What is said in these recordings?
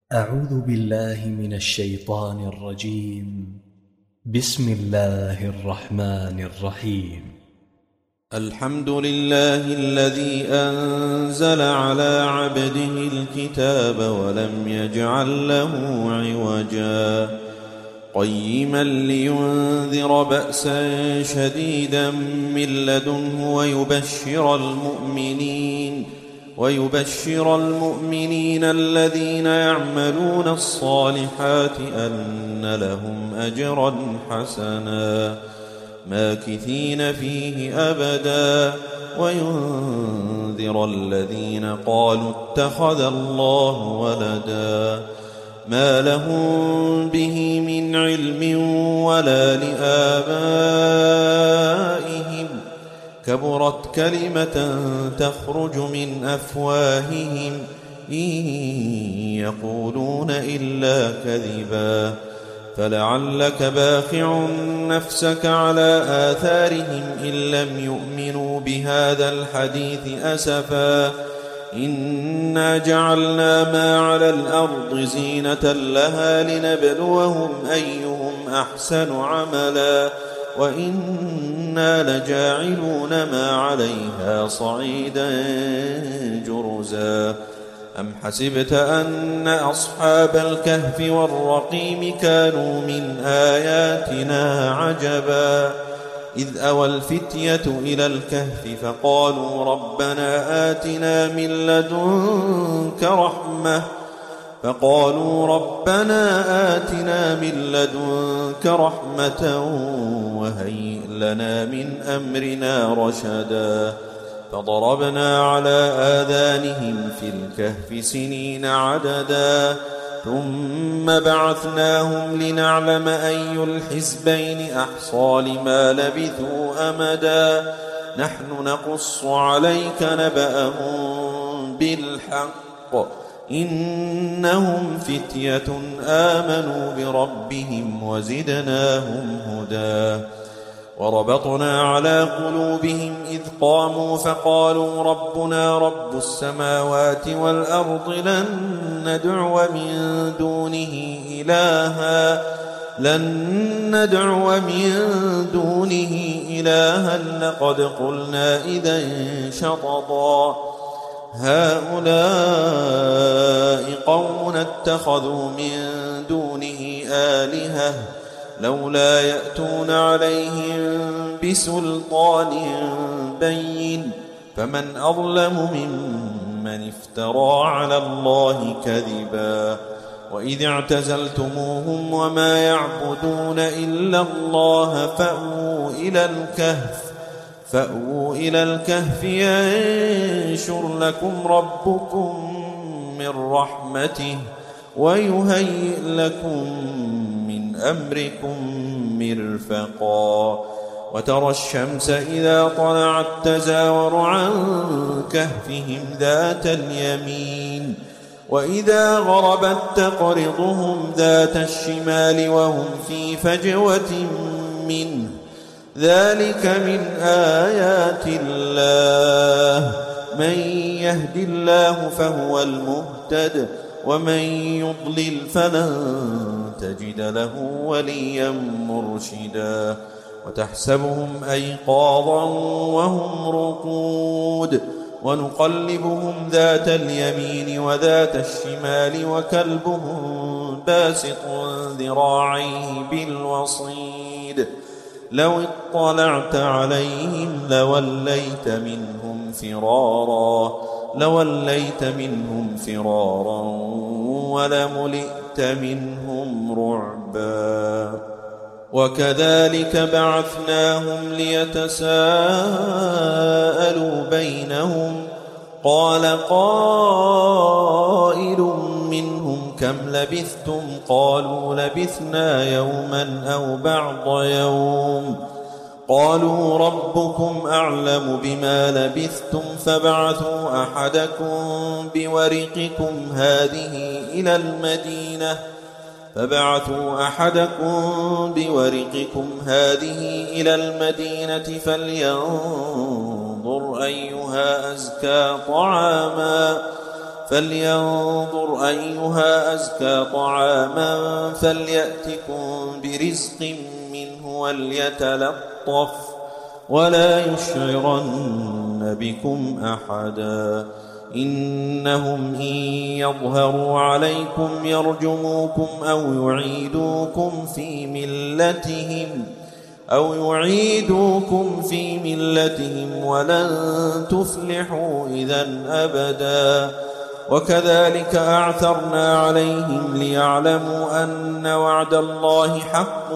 أعوذ بالله من الشيطان الرجيم. بسم الله الرحمن الرحيم. الحمد لله الذي أنزل على عبده الكتاب ولم يجعل له عوجا قيما لينذر بأسا شديدا من لدنه ويبشر المؤمنين الذين يعملون الصالحات أن لهم أجرا حسنا ماكثين فيه أبدا وينذر الذين قالوا اتخذ الله ولدا ما لهم به من علم ولا لآبائهم كبرت كلمة تخرج من أفواههم إن يقولون إلا كذبا فلعلك باخع نفسك على آثارهم إن لم يؤمنوا بهذا الحديث أسفا إنا جعلنا ما على الأرض زينة لها لنبلوهم أيهم أحسن عملا وإنا لجاعلون ما عليها صعيدا جرزا أم حسبت أن أصحاب الكهف والرقيم كانوا من آياتنا عجبا إذ أوى الفتية إلى الكهف فقالوا ربنا آتنا من لدنك رحمة وهيئ لنا من أمرنا رشدا فضربنا على آذانهم في الكهف سنين عددا ثم بعثناهم لنعلم أي الحزبين أحصى لما لبثوا أمدا نحن نقص عليك نبأهم بالحق إنهم فتية آمنوا بربهم وزدناهم هدى وربطنا على قلوبهم إذ قاموا فقالوا ربنا رب السماوات والأرض لن ندعو من دونه إلها لقد قلنا إذا شططا هؤلاء قوم اتخذوا من دونه آلهة لولا يأتون عليهم بسلطان بين فمن أظلم ممن افترى على الله كذبا وإذ اعتزلتموهم وما يعبدون إلا الله فأووا إلى الكهف ينشر لكم ربكم من رحمته ويهيئ لكم من أمركم مرفقا وترى الشمس إذا طلعت تزاور عن كهفهم ذات اليمين وإذا غربت تقرضهم ذات الشمال وهم في فجوة منه ذلك من آيات الله من يهد الله فهو المهتد ومن يضلل فلن تجد له وليا مرشدا وتحسبهم أيقاظا وهم رقود ونقلبهم ذات اليمين وذات الشمال وكلبهم باسط ذراعيه بالوصيد لو اطلعت عليهم لوليت منهم فرارا ولملئت منهم رعبا وكذلك بعثناهم ليتساءلوا بينهم قال قائل منهم كم لبثتم قالوا لبثنا يوما أو بعض يوم قالوا ربكم أعلم بما لبثتم فابعثوا أحدكم بورقكم هذه إلى المدينة فلينظر أيها أزكى طعاما فلينظر أيها أزكى طعاما فليأتكم برزق منه وليتلطف ولا يشعرن بكم أحدا إنهم إن يظهروا عليكم يرجموكم أو يعيدوكم في ملتهم ولن تفلحوا إذا أبدا وكذلك أعثرنا عليهم ليعلموا أن وعد الله حق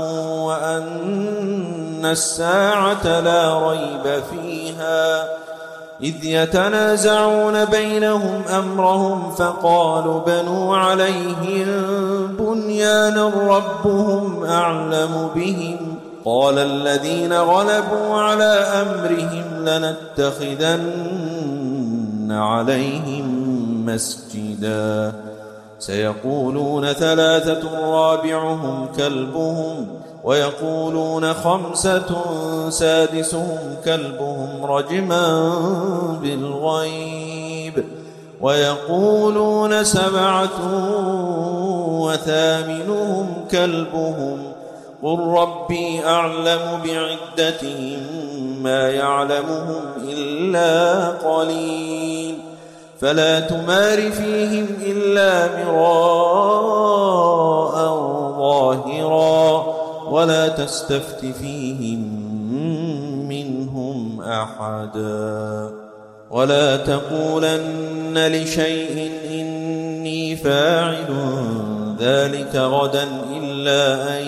وأن الساعة لا ريب فيها إذ يتنازعون بينهم أمرهم فقالوا بنوا عليهم بنيانا ربهم أعلم بهم قال الذين غلبوا على أمرهم لنتخذن عليهم مسجدا سيقولون 3 رابعهم كلبهم ويقولون 5 سادسهم كلبهم رجما بالغيب ويقولون 7 وثامنهم كلبهم قل ربي أعلم بعدتهم ما يعلمهم إلا قليل فلا تمار فيهم إلا مراء ظاهرا ولا تستفت فيهم منهم أحدا ولا تقولن لشيء إني فاعل ذلك غدا إلا أن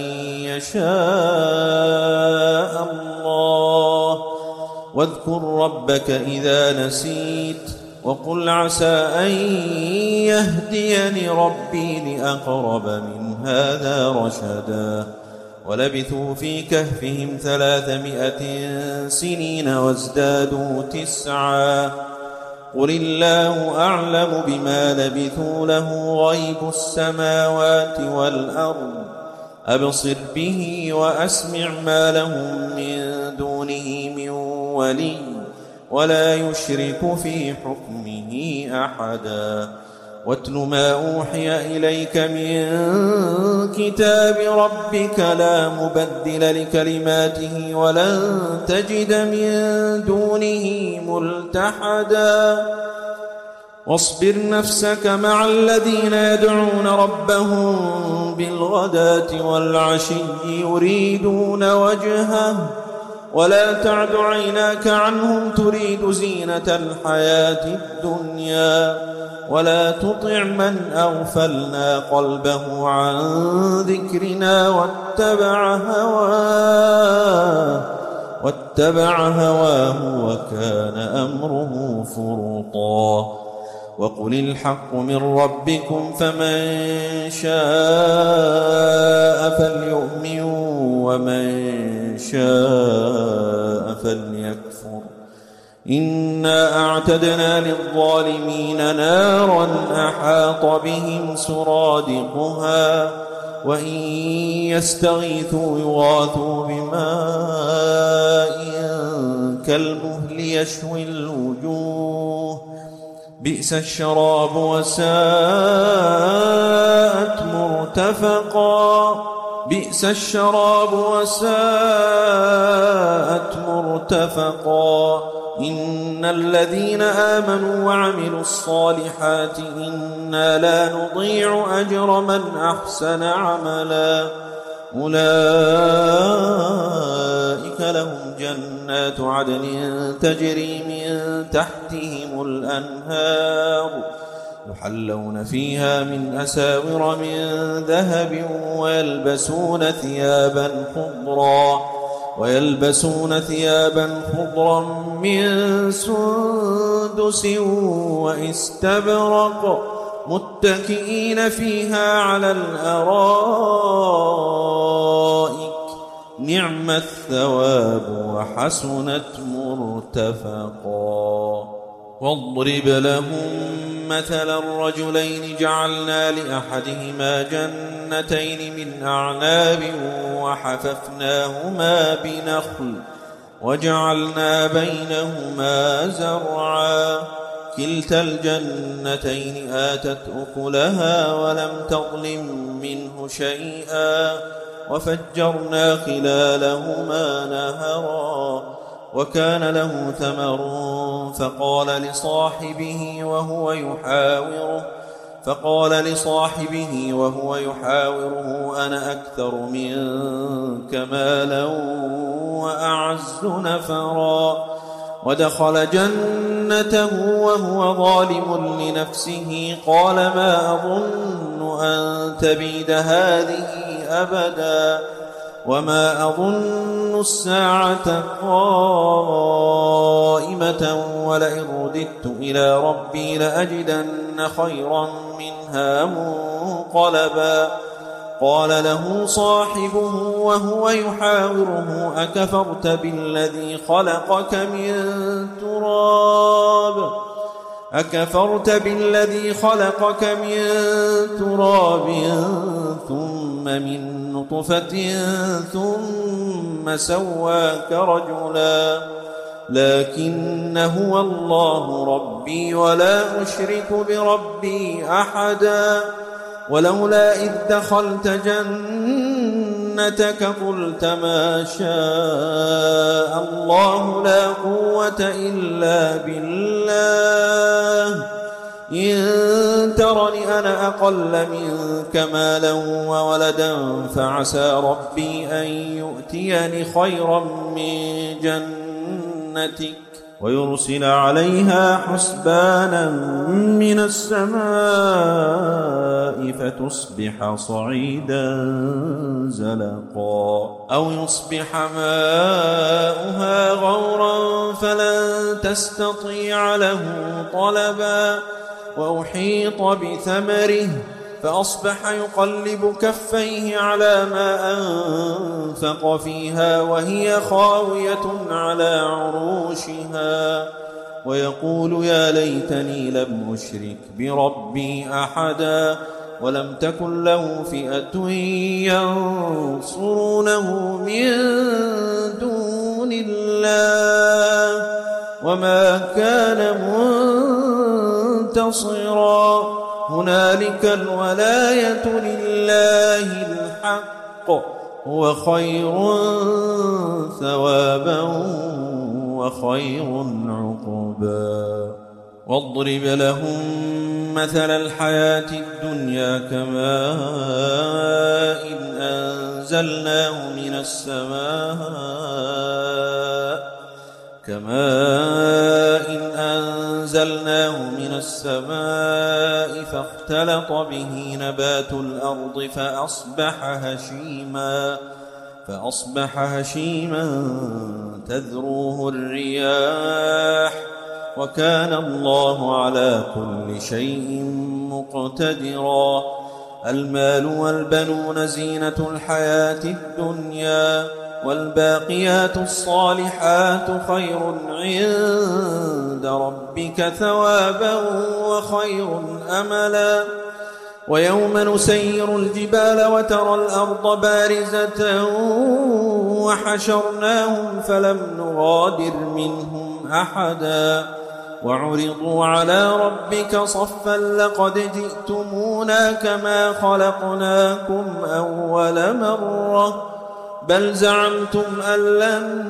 يشاء الله واذكر ربك إذا نسيت وقل عسى أن يهديني ربي لأقرب من هذا رشدا ولبثوا في كهفهم 300 سنين وازدادوا 9 قل الله أعلم بما لبثوا له غيب السماوات والأرض أبصر به وأسمع ما لهم من دونه من ولي ولا يشرك في حكمه أحدا واتل ما أوحي إليك من كتاب ربك لا مبدل لكلماته ولن تجد من دونه ملتحدا واصبر نفسك مع الذين يدعون ربهم بالغداة والعشي يريدون وجهه ولا تعد عيناك عنهم تريد زينة الحياة الدنيا ولا تطع من أغفلنا قلبه عن ذكرنا واتبع هواه وكان أمره فرطا وقل الحق من ربكم فمن شاء فليؤمن ومن شاء فليكفر إنا أعتدنا للظالمين نارا أحاط بهم سرادقها وإن يستغيثوا يغاثوا بماء كالمهل يشوي الوجوه بئس الشراب وساءت مرتفقا إن الذين آمنوا وعملوا الصالحات إنا لا نضيع أجر من أحسن عملا أولئك لهم جنات عدن تجري من تحتهم الأنهار يحلون فيها من أساور من ذهب ويلبسون ثيابا خضرا من سندس واستبرق متكئين فيها على الأرائك نعم الثواب وحسنت مرتفقا واضرب لهم مثلا الرجلين جعلنا لأحدهما جنتين من أعناب وحففناهما بنخل وجعلنا بينهما زرعا كلتا الجنتين آتت أكلها ولم تظلم منه شيئا وفجرنا خلالهما نهرا وكان له ثمر فقال لصاحبه وهو يحاوره أنا أكثر منك مالا وأعز نفرا ودخل جنته وهو ظالم لنفسه قال ما أظن أن تبيد هذه أبدا وما أظن الساعة قائمة ولئن رددت إلى ربي لأجدن خيرا منها منقلبا قال له صاحبه وهو يحاوره أكفرت بالذي خلقك من تراب ثم من نطفة ثم سواك رجلا لكن هو الله ربي ولا أشرك بربي أحدا ولولا إذ دخلت جنتك قلت ما شاء الله لا قوة إلا بالله إن ترني أنا أقل منك مالا وولدا فعسى ربي أن يؤتيني خيرا من جنتك ويرسل عليها حسبانا من السماء فتصبح صعيدا زلقا أو يصبح ماؤها غورا فلن تستطيع له طلبا وأحيط بثمره فأصبح يقلب كفيه على ما أنفق فيها وهي خاوية على عروشها ويقول يا ليتني لم أشرك بربي أحدا ولم تكن له فئة ينصرونه من دون الله وما كان منتصرا هنالك الولاية لله الحق هو خير ثوابا وخير عقبا واضرب لهم مثل الحياة الدنيا كماء أنزلناه من السماء فاختلط به نبات الأرض فأصبح هشيما تذروه الرياح وكان الله على كل شيء مقتدرا المال والبنون زينة الحياة الدنيا والباقيات الصالحات خير عند ربك ثوابا وخير أملا ويوم نسير الجبال وترى الأرض بارزة وحشرناهم فلم نغادر منهم أحدا وعرضوا على ربك صفا لقد جئتمونا كما خلقناكم أول مرة بل زعمتم أن لن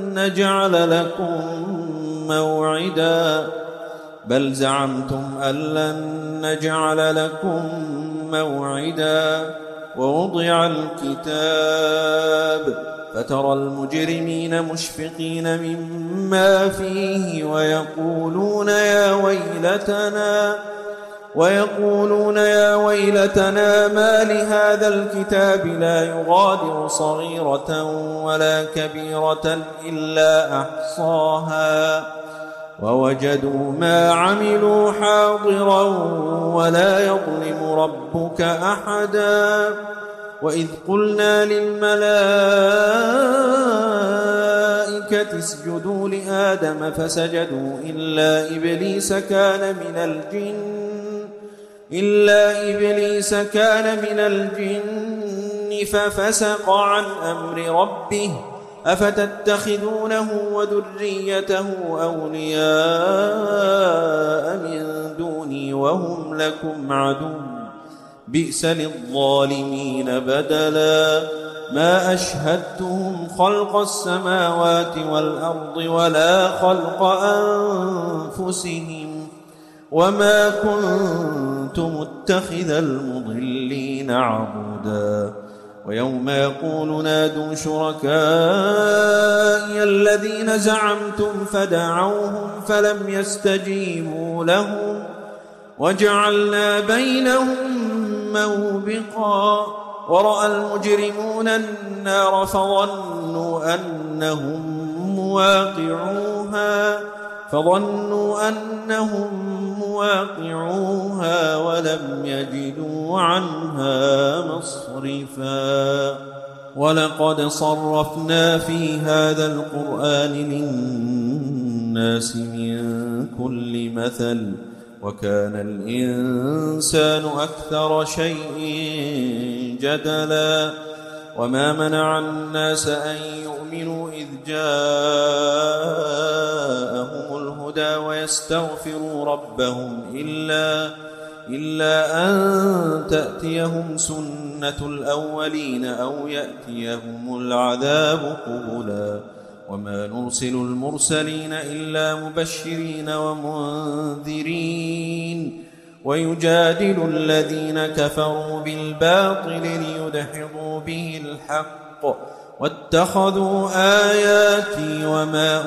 نجعل لكم موعدا ووضع الكتاب فترى المجرمين مشفقين مما فيه ويقولون يا ويلتنا ما لهذا الكتاب لا يغادر صغيرة ولا كبيرة إلا أحصاها ووجدوا ما عملوا حاضرا ولا يظلم ربك أحدا وإذ قلنا للملائكة اسجدوا لآدم فسجدوا إلا إبليس كان من الجن ففسق عن أمر ربه أفتتخذونه وذريته أولياء من دوني وهم لكم عدو بئس للظالمين بدلا ما أشهدتهم خلق السماوات والأرض ولا خلق أنفسهم وما كنت متخذ المضلين عضدا ويوم يقول نادوا شركائي الذين زعمتم فدعوهم فلم يستجيبوا لهم وجعلنا بينهم موبقا ورأى المجرمون النار فظنوا أنهم مواقعوها ولم يجدوا عنها مصرفا ولقد صرفنا في هذا القرآن للناس من كل مثل وكان الإنسان أكثر شيء جدلا وما منع الناس أن يؤمنوا إذ جاءهم الهدى ويستغفروا ربهم إلا أن تأتيهم سنة الأولين أو يأتيهم العذاب قبلا وما نرسل المرسلين إلا مبشرين ومنذرين ويجادل الذين كفروا بالباطل ليدحضوا به الحق واتخذوا آياتي وما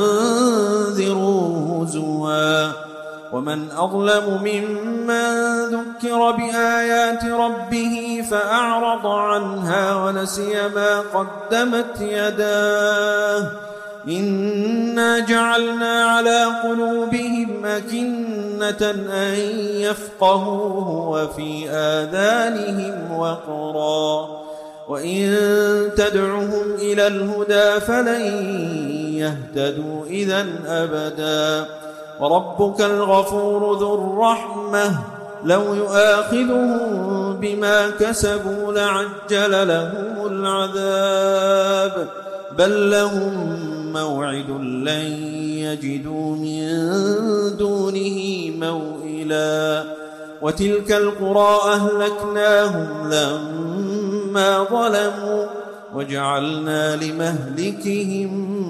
أنذروا هزوا ومن أظلم ممن ذكر بآيات ربه فأعرض عنها ونسي ما قدمت يداه إنا جعلنا على قلوبهم أكنة أن يفقهوه وفي آذانهم وقرا وإن تدعهم إلى الهدى فلن يهتدوا إذن أبدا وربك الغفور ذو الرحمة لو يؤاخذهم بما كسبوا لعجل لهم العذاب بل لهم موعد لن يجدوا من دونه موئلا وتلك القرى أهلكناهم لما ظلموا وجعلنا لمهلكهم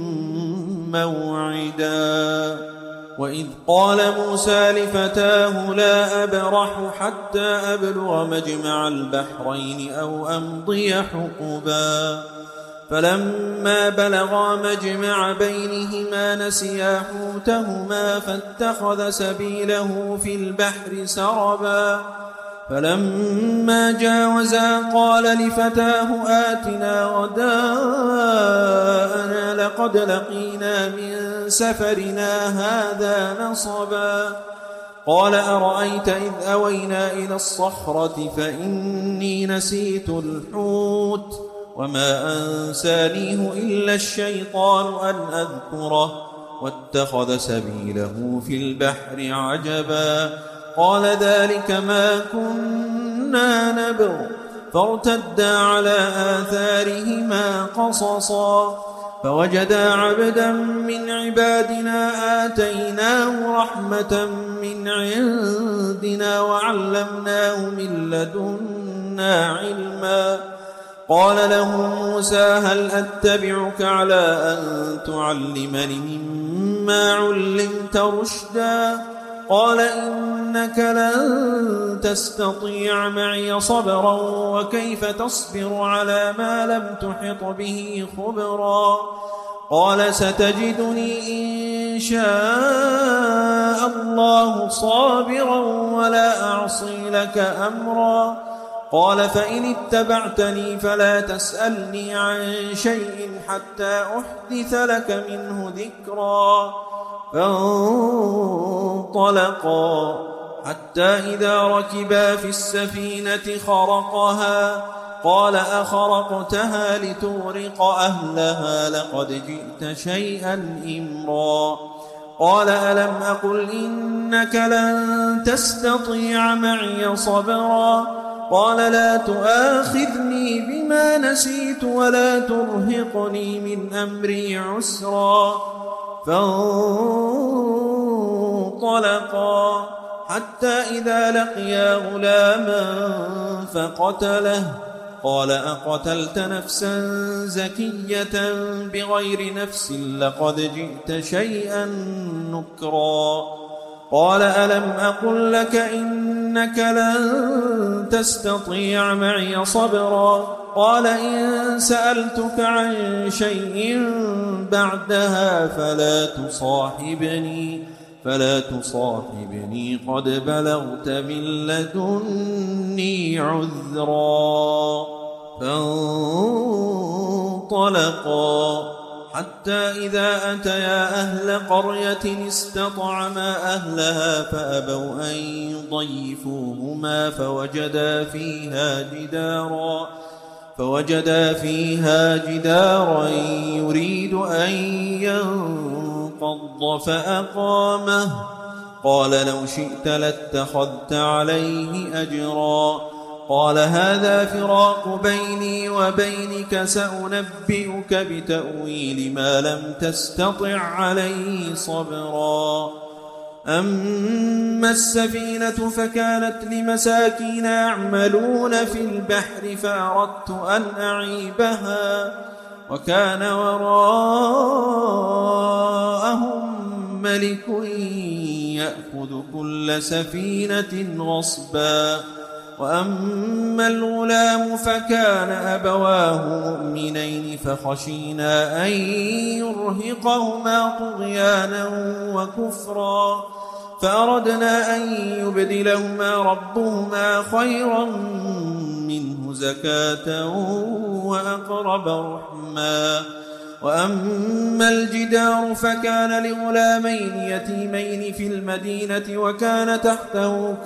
موعدا وإذ قال موسى لفتاه لا أبرح حتى أبلغ مجمع البحرين أو أمضي حقبا فلما بلغا مجمع بينهما نسيا حوتهما فاتخذ سبيله في البحر سربا فلما جاوزا قال لفتاه آتنا غداءنا لقد لقينا من سفرنا هذا نصبا قال أرأيت إذ أوينا إلى الصخرة فإني نسيت الحوت وما أنسانيه إلا الشيطان أن أذكره واتخذ سبيله في البحر عجبا قال ذلك ما كنا نبغ فارتدا على آثارهما قصصا فوجدا عبدا من عبادنا آتيناه رحمة من عندنا وعلمناه من لدنا علما قال له موسى هل أتبعك على أن تعلمني مما علمت رشدا قال إنك لن تستطيع معي صبرا وكيف تصبر على ما لم تحط به خبرا قال ستجدني إن شاء الله صابرا ولا أعصي لك أمرا قال فإن اتبعتني فلا تسألني عن شيء حتى أحدث لك منه ذكرا فانطلقا حتى إذا ركبا في السفينة خرقها قال أخرقتها لتغرق أهلها لقد جئت شيئا إمرا قال ألم أقل إنك لن تستطيع معي صبرا قال لا تؤاخذني بما نسيت ولا ترهقني من أمري عسرا. فانطلقا حتى إذا لقيا غلاما فقتله. قال أقتلت نفسا زكية بغير نفس لقد جئت شيئا نكرا. قال ألم أقل لك إنك لن تستطيع معي صبرا. قال إن سألتك عن شيء بعدها فلا تصاحبني قد بلغت من لدني عذرا. فانطلقا حتى إذا أتيا أهل قرية استطعما أهلها فأبوا أن يضيفوهما فوجدا فيها جدارا يريد أن ينقض فأقامه. قال لو شئت لاتخذت عليه أجرا. قال هذا فراق بيني وبينك سأنبئك بتأويل ما لم تستطع عليه صبرا. أما السفينة فكانت لمساكين يعملون في البحر فأردت أن أعيبها وكان وراءهم ملك يأخذ كل سفينة غصبا. وأما الغلام فكان أبواه مؤمنين فخشينا أن يرهقهما طغيانا وكفرا فأردنا أن يبدلهما ربهما خيرا منه زكاة وأقرب رحما. وأما الجدار فكان لغلامين يتيمين في المدينة وكان تحته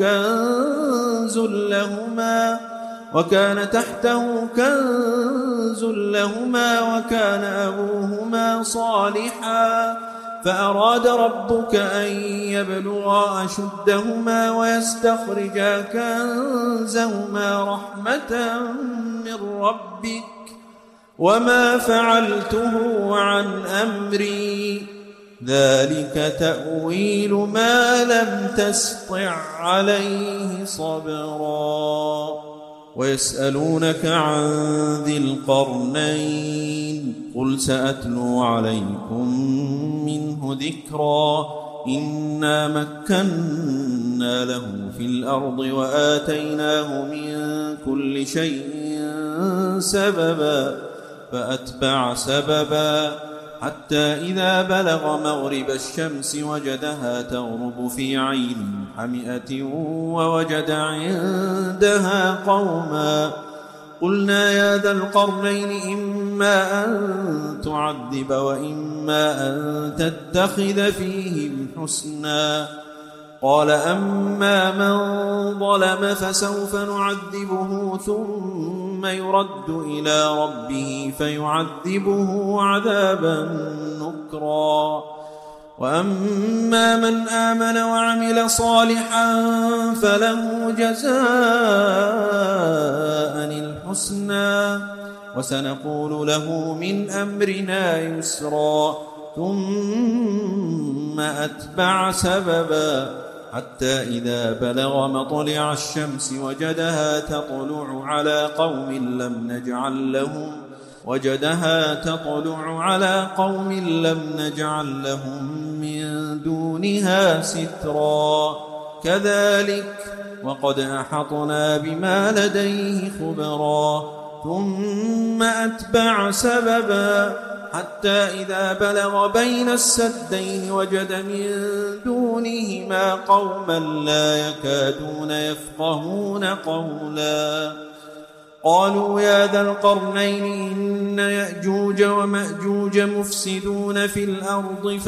كنز لهما وكان أبوهما صالحا فأراد ربك أن يبلغا أشدهما ويستخرجا كنزهما رحمة من ربك وما فعلته عن أمري ذلك تأويل ما لم تسطع عليه صبرا. ويسألونك عن ذي القرنين قل سأتلو عليكم منه ذكرا. إنا مكنا له في الأرض وآتيناه من كل شيء سببا فأتبع سببا حتى إذا بلغ مغرب الشمس وجدها تغرب في عين حمئة ووجد عندها قوما. قلنا يا ذا القرنين إما أن تعذب وإما أن تتخذ فيهم حسنا. قال أما من ظلم فسوف نعذبه ثم يرد إلى ربه فيعذبه عذابا نكرا. وأما من آمن وعمل صالحا فله جزاء الحسنى وسنقول له من أمرنا يسرا. ثم أتبع سببا حتى إذا بلغ مطلع الشمس وجدها تطلع على قوم لم نجعل لهم من دونها سترا. كذلك وقد أحطنا بما لديه خبرا. ثم أتبع سببا حتى إذا بلغ بين السدين وجد من دونهما قوما لا يكادون يفقهون قولا. قالوا يا ذا القرنين إن يأجوج ومأجوج مفسدون في الأرض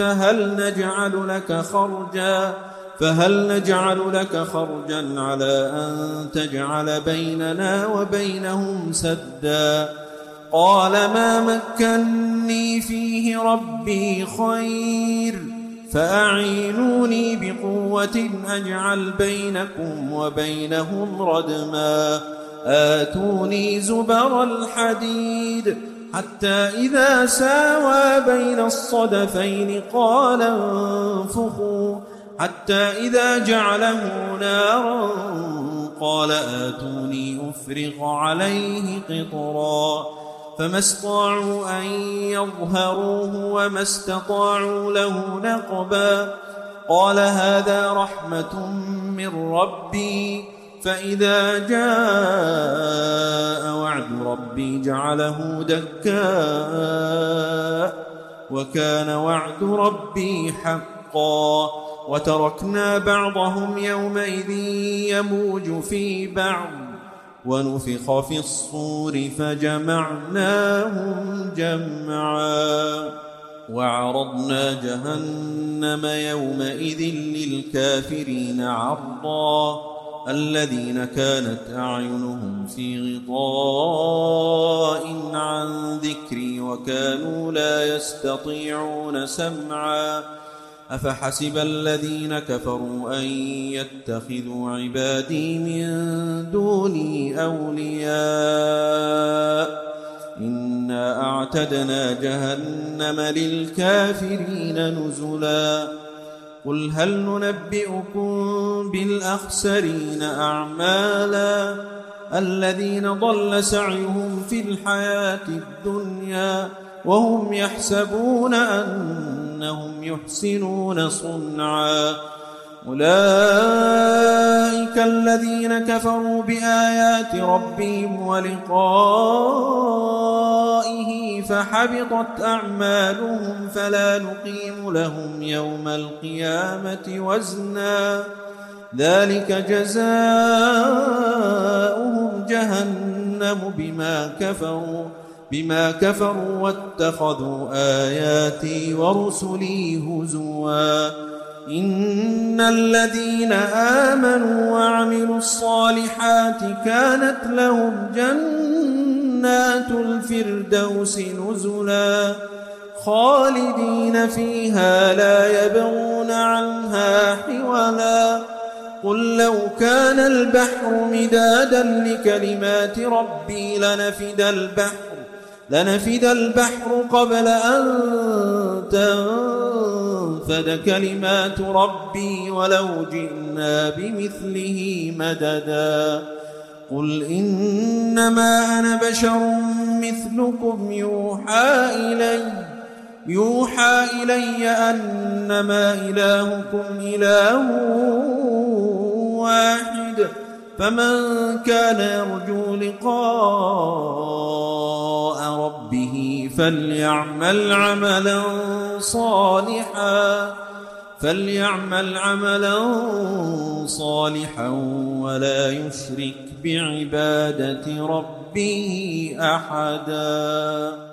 فهل نجعل لك خرجا على أن تجعل بيننا وبينهم سدا. قال ما مكني فيه ربي خير فأعينوني بقوة أجعل بينكم وبينهم ردما. آتوني زبر الحديد حتى إذا ساوى بين الصدفين قال انفخوا حتى إذا جعله نارا قال آتوني أفرغ عليه قطرا فما استطاعوا أن يظهروه وما استطاعوا له نقبا قال هذا رحمة من ربي فإذا جاء وعد ربي جعله دكاء وكان وعد ربي حقا وتركنا بعضهم يومئذ يموج في بعض ونفخ في الصور فجمعناهم جمعا وعرضنا جهنم يومئذ للكافرين عرضا الذين كانت أعينهم في غطاء عن ذكري وكانوا لا يستطيعون سمعا أفحسب الذين كفروا أن يتخذوا عبادي من دوني أولياء إنا أعتدنا جهنم للكافرين نزلا قل هل ننبئكم بالأخسرين أعمالا الذين ضل سعيهم في الحياة الدنيا وهم يحسبون أنهم يحسنون صنعا أولئك الذين كفروا بآيات ربهم ولقائه فحبطت أعمالهم فلا نقيم لهم يوم القيامة وزنا ذلك جزاؤهم جهنم بما كفروا واتخذوا آياتي ورسلي هزوا إن الذين آمنوا وعملوا الصالحات كانت لهم جنات الفردوس نزلا خالدين فيها لا يبغون عنها حولا قل لو كان البحر مدادا لكلمات ربي لنفد البحر قبل أن تنفد كلمات ربي ولو جئنا بمثله مددا قل إنما أنا بشر مثلكم يوحى إلي أنما إلهكم إله واحد فمن كان يرجو لقاء ربه فليعمل عملا صالحا ولا يشرك بعبادة ربه أحدا.